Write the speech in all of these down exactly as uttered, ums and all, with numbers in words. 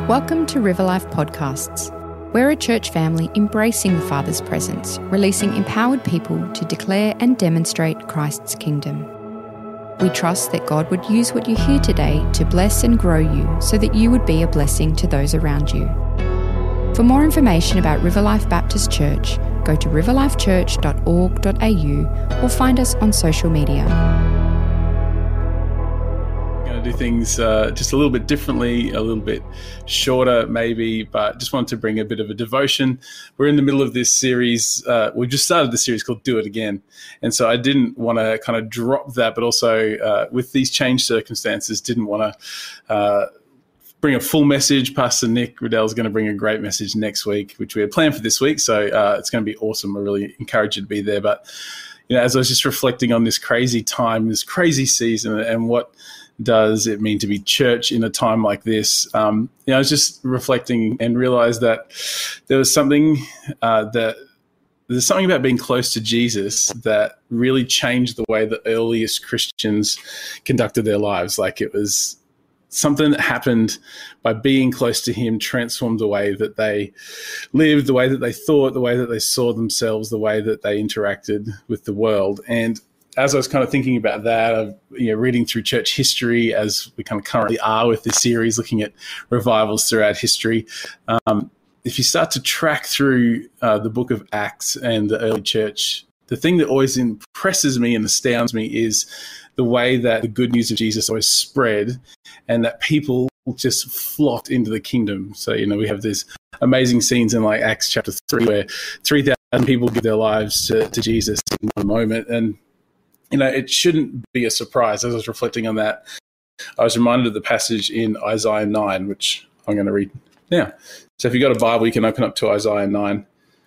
Welcome to River Life Podcasts. We're a church family embracing the Father's presence, releasing empowered people to declare and demonstrate Christ's kingdom. We trust that God would use what you hear today to bless and grow you so that you would be a blessing to those around you. For more information about River Life Baptist Church, go to river life church dot org dot a u or find us on social media. Do things uh, just a little bit differently, a little bit shorter maybe, but just wanted to bring a bit of a devotion. We're in the middle of this series. Uh, we just started the series called Do It Again. And so I didn't want to kind of drop that, but also uh, with these changed circumstances, didn't want to uh, bring a full message. Pastor Nick Riddell is going to bring a great message next week, which we had planned for this week. So uh, it's going to be awesome. I really encourage you to be there. But you know, as I was just reflecting on this crazy time, this crazy season, and what does it mean to be church in a time like this? Um, you know, I was just reflecting and realized that there was something uh, that there's something about being close to Jesus that really changed the way the earliest Christians conducted their lives. Like it was something that happened by being close to him, transformed the way that they lived, the way that they thought, the way that they saw themselves, the way that they interacted with the world. And as I was kind of thinking about that, of, you know, reading through church history, as we kind of currently are with this series, looking at revivals throughout history, um, if you start to track through uh, the book of Acts and the early church, the thing that always impresses me and astounds me is the way that the good news of Jesus always spread and that people just flocked into the kingdom. So, you know, we have these amazing scenes in like Acts chapter three where three thousand people give their lives to, to Jesus in one moment. And you know, it shouldn't be a surprise. As I was reflecting on that, I was reminded of the passage in Isaiah nine, which I'm going to read now. So if you've got a Bible, you can open up to Isaiah nine.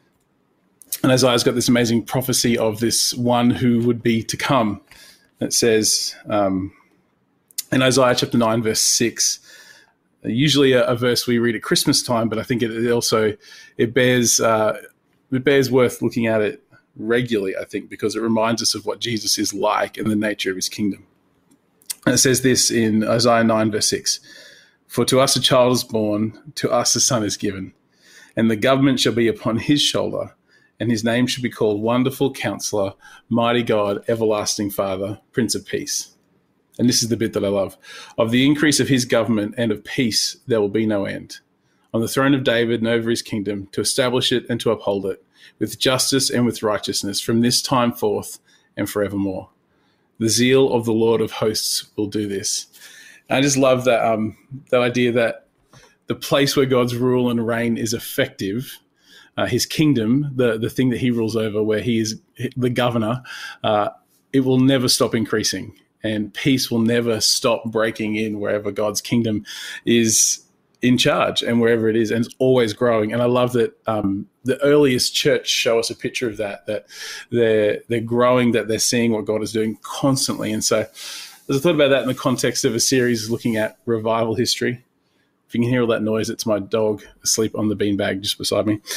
And Isaiah's got this amazing prophecy of this one who would be to come. It says um, in Isaiah chapter nine, verse six, usually a, a verse we read at Christmas time, but I think it, it also, it bears, uh, it bears worth looking at it regularly, I think, because it reminds us of what Jesus is like and the nature of his kingdom. And it says this in Isaiah nine, verse six, "For to us a child is born, to us a son is given, and the government shall be upon his shoulder, and his name shall be called Wonderful Counselor, Mighty God, Everlasting Father, Prince of Peace." And this is the bit that I love. "Of the increase of his government and of peace there will be no end, on the throne of David and over his kingdom, to establish it and to uphold it, with justice and with righteousness from this time forth and forevermore. The zeal of the Lord of hosts will do this." And I just love that um, that idea that the place where God's rule and reign is effective, uh, his kingdom, the, the thing that he rules over, where he is the governor, uh, it will never stop increasing. And peace will never stop breaking in wherever God's kingdom is in charge and wherever it is, and it's always growing. And I love that um, the earliest church show us a picture of that, that they're, they're growing, that they're seeing what God is doing constantly. And so as I thought about that in the context of a series looking at revival history, if you can hear all that noise, it's my dog asleep on the beanbag just beside me.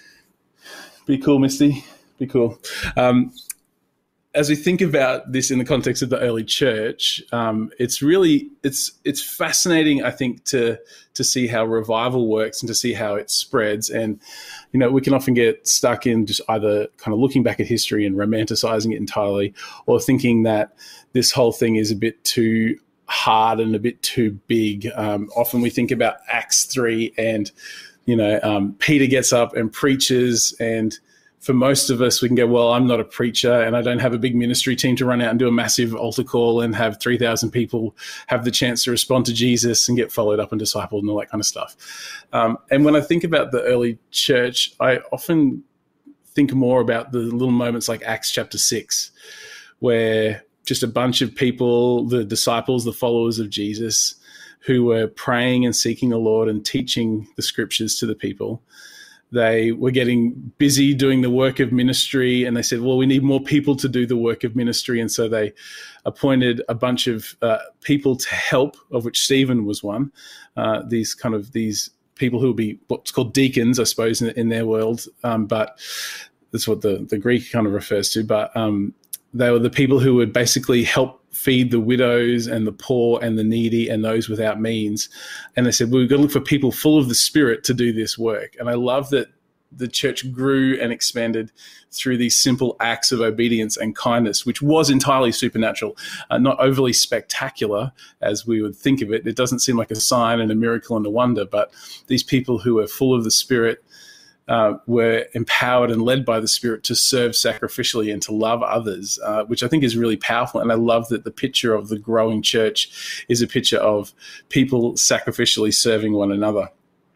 Be cool, Misty. Be cool. Um, As we think about this in the context of the early church, um, it's really it's it's fascinating, I think, to to see how revival works and to see how it spreads. And you know, we can often get stuck in just either kind of looking back at history and romanticizing it entirely, or thinking that this whole thing is a bit too hard and a bit too big. Um, often we think about Acts three, and you know, um, Peter gets up and preaches, and for most of us, we can go, well, I'm not a preacher and I don't have a big ministry team to run out and do a massive altar call and have three thousand people have the chance to respond to Jesus and get followed up and discipled and all that kind of stuff. Um, and when I think about the early church, I often think more about the little moments like Acts chapter six, where just a bunch of people, the disciples, the followers of Jesus, who were praying and seeking the Lord and teaching the scriptures to the people. They were getting busy doing the work of ministry, and they said, well, we need more people to do the work of ministry. And so they appointed a bunch of uh, people to help, of which Stephen was one, uh, these kind of these people who would be what's called deacons, I suppose, in, in their world. Um, but that's what the, the Greek kind of refers to. But um, they were the people who would basically help feed the widows and the poor and the needy and those without means. And they said, well, we've got to look for people full of the Spirit to do this work. And I love that the church grew and expanded through these simple acts of obedience and kindness, which was entirely supernatural, uh, not overly spectacular as we would think of it. It doesn't seem like a sign and a miracle and a wonder, but these people who were full of the Spirit uh, were empowered and led by the Spirit to serve sacrificially and to love others, uh, which I think is really powerful. And I love that the picture of the growing church is a picture of people sacrificially serving one another.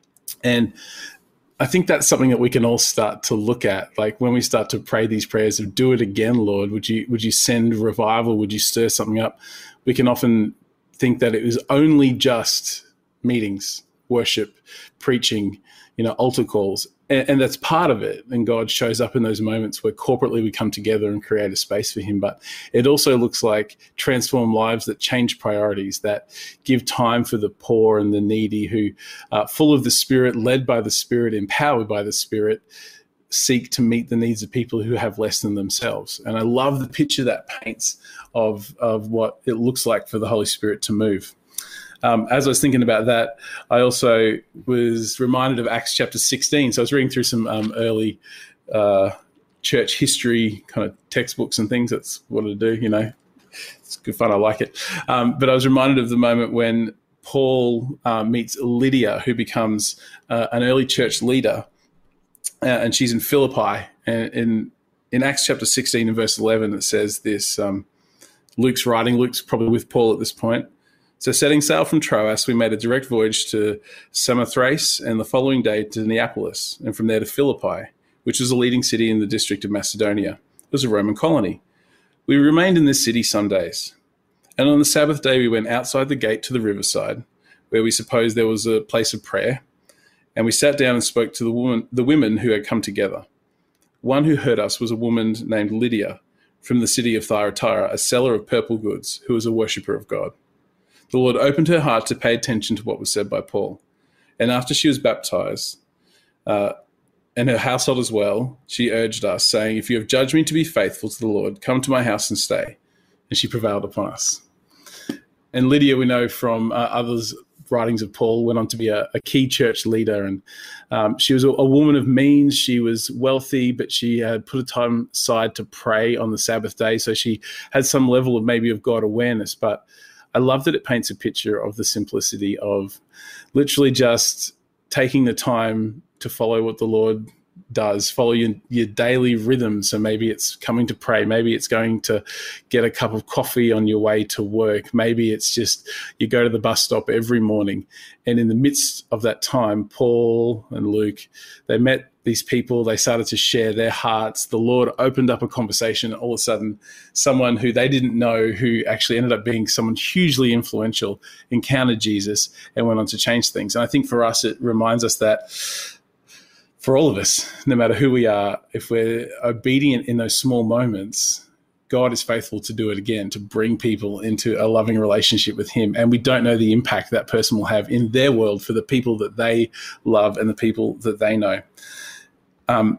And I think that's something that we can all start to look at. Like when we start to pray these prayers of do it again, Lord, would you would you send revival? Would you stir something up? We can often think that it was only just meetings, worship, preaching, you know, altar calls. And, and that's part of it. And God shows up in those moments where corporately we come together and create a space for him. But it also looks like transform lives that change priorities, that give time for the poor and the needy who are full of the Spirit, led by the Spirit, empowered by the Spirit, seek to meet the needs of people who have less than themselves. And I love the picture that paints of, of what it looks like for the Holy Spirit to move. Um, as I was thinking about that, I also was reminded of Acts chapter sixteen. So I was reading through some um, early uh, church history kind of textbooks and things. That's what I do, you know. It's good fun. I like it. Um, but I was reminded of the moment when Paul uh, meets Lydia, who becomes uh, an early church leader, uh, and she's in Philippi. And in, in Acts chapter sixteen and verse eleven, it says this, um, Luke's writing, Luke's probably with Paul at this point. So setting sail from Troas, we made a direct voyage to Samothrace and the following day to Neapolis, and from there to Philippi, which was a leading city in the district of Macedonia. It was a Roman colony. We remained in this city some days. And on the Sabbath day, we went outside the gate to the riverside, where we supposed there was a place of prayer. And we sat down and spoke to the woman, the women who had come together. One who heard us was a woman named Lydia from the city of Thyatira, a seller of purple goods, who was a worshipper of God. The Lord opened her heart to pay attention to what was said by Paul. And after she was baptized, uh, and her household as well, she urged us, saying, if you have judged me to be faithful to the Lord, come to my house and stay. And she prevailed upon us. And Lydia, we know from uh, others' writings of Paul, went on to be a, a key church leader. And um, she was a, a woman of means. She was wealthy, but she had put a time aside to pray on the Sabbath day. So she had some level of maybe of God awareness. But I love that it paints a picture of the simplicity of literally just taking the time to follow what the Lord does, follow your, your daily rhythm. So maybe it's coming to pray. Maybe it's going to get a cup of coffee on your way to work. Maybe it's just you go to the bus stop every morning. And in the midst of that time, Paul and Luke, they met these people. They started to share their hearts. The Lord opened up a conversation. All of a sudden, someone who they didn't know, who actually ended up being someone hugely influential, encountered Jesus and went on to change things. And I think for us, it reminds us that for all of us, no matter who we are, if we're obedient in those small moments, God is faithful to do it again, to bring people into a loving relationship with him. And we don't know the impact that person will have in their world for the people that they love and the people that they know. Um,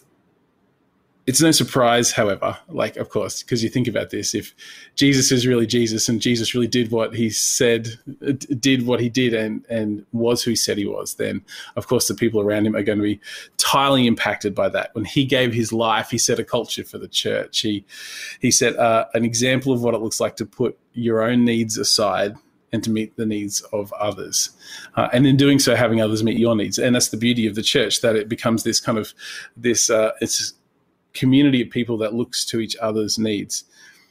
it's no surprise, however, like, of course, because you think about this, if Jesus is really Jesus and Jesus really did what he said, did what he did and, and was who he said he was, then, of course, the people around him are going to be entirely impacted by that. When he gave his life, he set a culture for the church. He, he set uh, an example of what it looks like to put your own needs aside and to meet the needs of others. Uh, and in doing so, having others meet your needs. And that's the beauty of the church, that it becomes this kind of, this, uh, it's community of people that looks to each other's needs.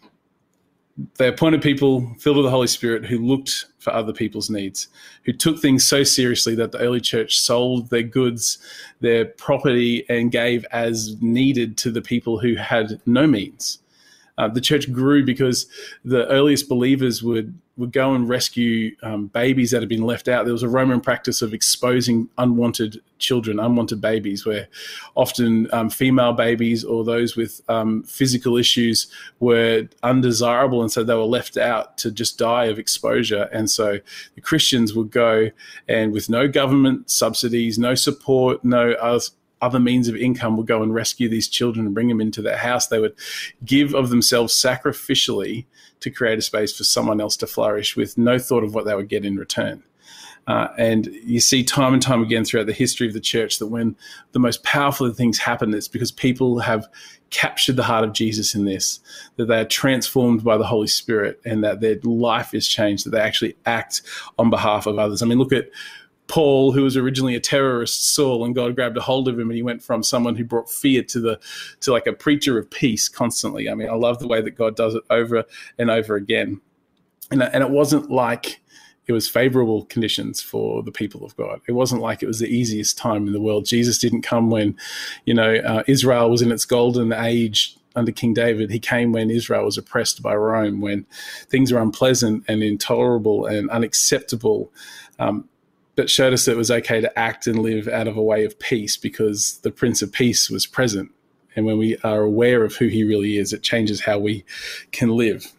They appointed people filled with the Holy Spirit who looked for other people's needs, who took things so seriously that the early church sold their goods, their property, and gave as needed to the people who had no means. Uh, the church grew because the earliest believers would would go and rescue um, babies that had been left out. There was a Roman practice of exposing unwanted children, unwanted babies, where often um, female babies or those with um, physical issues were undesirable, and so they were left out to just die of exposure. And so the Christians would go, and with no government subsidies, no support, no other other means of income would go and rescue these children and bring them into their house. They would give of themselves sacrificially to create a space for someone else to flourish with no thought of what they would get in return. Uh, and you see time and time again throughout the history of the church that when the most powerful things happen, it's because people have captured the heart of Jesus in this, that they are transformed by the Holy Spirit and that their life is changed, that they actually act on behalf of others. I mean, look at Paul, who was originally a terrorist, Saul, and God grabbed a hold of him and he went from someone who brought fear to the to like a preacher of peace constantly. I mean, I love the way that God does it over and over again. And, and it wasn't like it was favorable conditions for the people of God. It wasn't like it was the easiest time in the world. Jesus didn't come when, you know, uh, Israel was in its golden age under King David. He came when Israel was oppressed by Rome, when things were unpleasant and intolerable and unacceptable, um, but showed us that it was okay to act and live out of a way of peace because the Prince of Peace was present. And when we are aware of who he really is, it changes how we can live.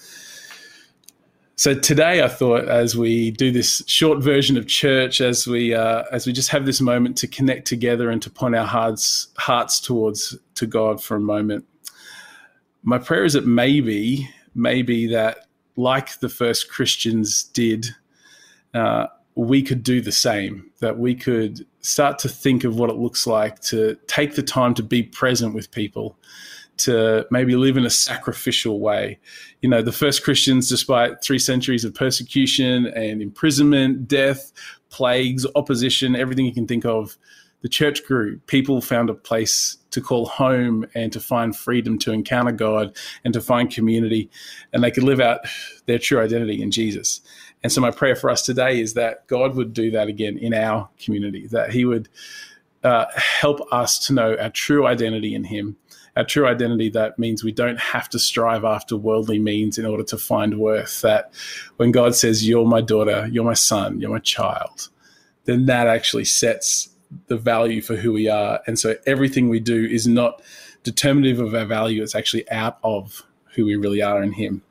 So today I thought, as we do this short version of church, as we uh, as we just have this moment to connect together and to point our hearts hearts towards to God for a moment, my prayer is that maybe, maybe that like the first Christians did, uh, we could do the same, that we could start to think of what it looks like to take the time to be present with people, to maybe live in a sacrificial way. You know, the first Christians, despite three centuries of persecution and imprisonment, death, plagues, opposition, everything you can think of, the church grew. People found a place to call home and to find freedom to encounter God and to find community, and they could live out their true identity in Jesus. And so my prayer for us today is that God would do that again in our community, that he would uh, help us to know our true identity in him. Our true identity, that means we don't have to strive after worldly means in order to find worth. That when God says, you're my daughter, you're my son, you're my child, then that actually sets the value for who we are. And so everything we do is not determinative of our value. It's actually out of who we really are in him.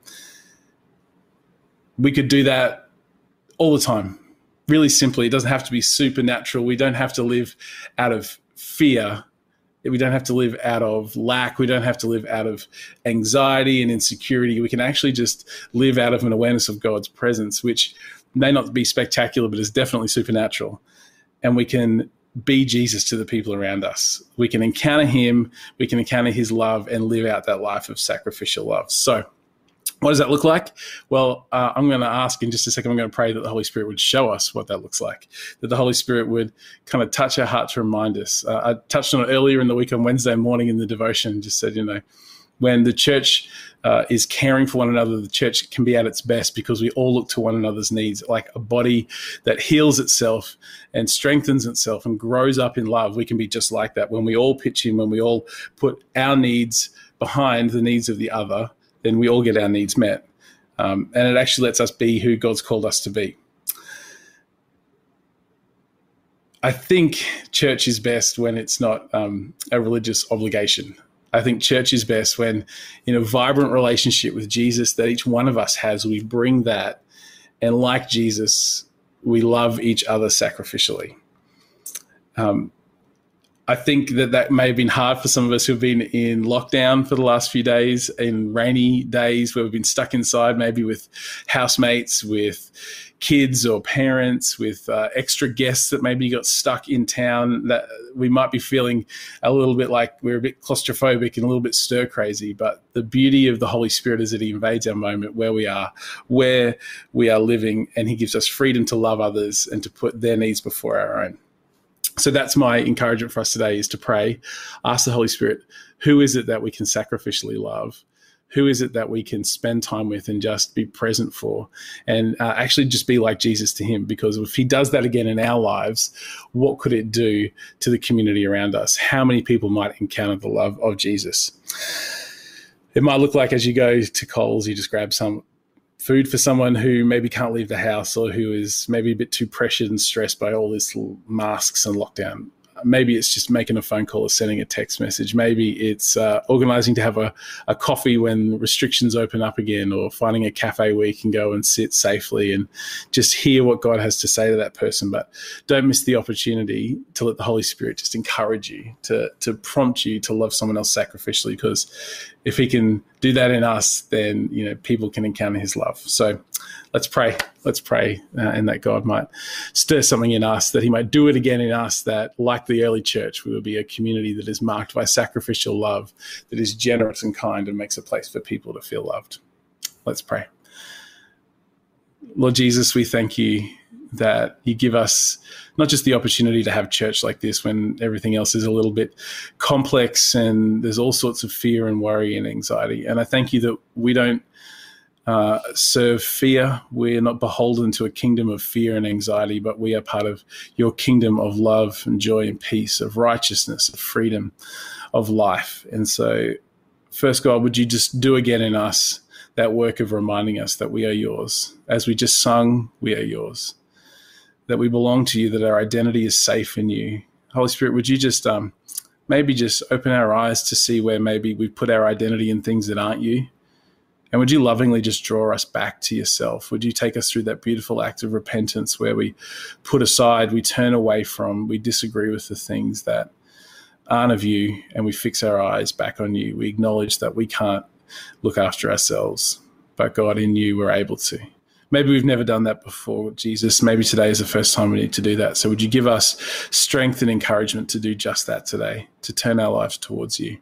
We could do that all the time. Really simply, it doesn't have to be supernatural. We don't have to live out of fear. We don't have to live out of lack. We don't have to live out of anxiety and insecurity. We can actually just live out of an awareness of God's presence, which may not be spectacular, but is definitely supernatural. And we can be Jesus to the people around us. We can encounter him, we can encounter his love and live out that life of sacrificial love. So what does that look like? Well, uh, I'm going to ask in just a second, I'm going to pray that the Holy Spirit would show us what that looks like, that the Holy Spirit would kind of touch our heart to remind us. Uh, I touched on it earlier in the week on Wednesday morning in the devotion, just said, you know, when the church uh, is caring for one another, the church can be at its best because we all look to one another's needs, like a body that heals itself and strengthens itself and grows up in love. We can be just like that. When we all pitch in, when we all put our needs behind the needs of the other, then we all get our needs met. Um, and it actually lets us be who God's called us to be. I think church is best when it's not um, a religious obligation. I think church is best when, in a vibrant relationship with Jesus that each one of us has, we bring that, and like Jesus, we love each other sacrificially. Um, I think that that may have been hard for some of us who have been in lockdown for the last few days, in rainy days where we've been stuck inside, maybe with housemates, with kids or parents, with uh, extra guests that maybe got stuck in town, that we might be feeling a little bit like we're a bit claustrophobic and a little bit stir crazy. But the beauty of the Holy Spirit is that he invades our moment where we are, where we are living, and he gives us freedom to love others and to put their needs before our own. So that's my encouragement for us today, is to pray, ask the Holy Spirit, who is it that we can sacrificially love? Who is it that we can spend time with and just be present for, and uh, actually just be like Jesus to him? Because if he does that again in our lives, what could it do to the community around us? How many people might encounter the love of Jesus? It might look like as you go to Coles, you just grab some food for someone who maybe can't leave the house or who is maybe a bit too pressured and stressed by all this masks and lockdown. maybe it's just making a phone call or sending a text message. Maybe it's uh, organizing to have a, a coffee when restrictions open up again, or finding a cafe where you can go and sit safely and just hear what God has to say to that person. But don't miss the opportunity to let the Holy Spirit just encourage you, to, to prompt you to love someone else sacrificially, because if he can do that in us, then, you know, people can encounter his love. So let's pray. Let's pray uh, and that God might stir something in us, that he might do it again in us, that like the early church, we will be a community that is marked by sacrificial love, that is generous and kind and makes a place for people to feel loved. Let's pray. Lord Jesus, we thank you that you give us not just the opportunity to have church like this when everything else is a little bit complex and there's all sorts of fear and worry and anxiety. And I thank you that we don't uh, serve fear. We're not beholden to a kingdom of fear and anxiety, but we are part of your kingdom of love and joy and peace, of righteousness, of freedom, of life. And so first, God, would you just do again in us that work of reminding us that we are yours. As we just sung, we are yours, that we belong to you, that our identity is safe in you. Holy Spirit, would you just um, maybe just open our eyes to see where maybe we put our identity in things that aren't you? And would you lovingly just draw us back to yourself? Would you take us through that beautiful act of repentance where we put aside, we turn away from, we disagree with the things that aren't of you, and we fix our eyes back on you. We acknowledge that we can't look after ourselves, but God, in you, we're able to. Maybe we've never done that before, Jesus. Maybe today is the first time we need to do that. So would you give us strength and encouragement to do just that today, to turn our lives towards you?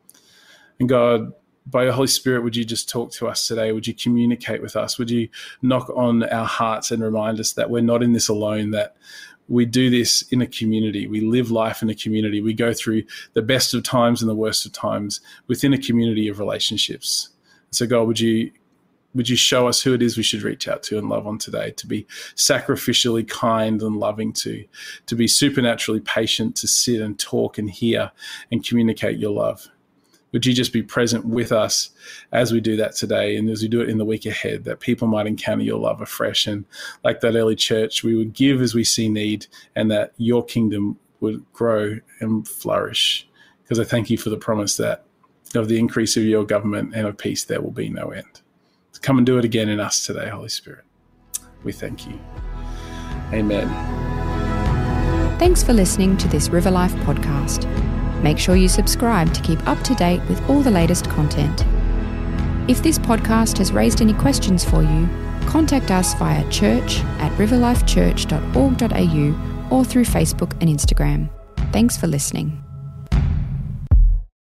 And God, by your Holy Spirit, would you just talk to us today? Would you communicate with us? Would you knock on our hearts and remind us that we're not in this alone, that we do this in a community. We live life in a community. We go through the best of times and the worst of times within a community of relationships. So God, would you would you show us who it is we should reach out to and love on today, to be sacrificially kind and loving to, to be supernaturally patient, to sit and talk and hear and communicate your love. Would you just be present with us as we do that today and as we do it in the week ahead, that people might encounter your love afresh, and like that early church, we would give as we see need, and that your kingdom would grow and flourish. Because I thank you for the promise that of the increase of your government and of peace, there will be no end. So come and do it again in us today, Holy Spirit. We thank you. Amen. Thanks for listening to this River Life podcast. Make sure you subscribe to keep up to date with all the latest content. If this podcast has raised any questions for you, contact us via church at riverlifechurch dot org dot a u or through Facebook and Instagram. Thanks for listening.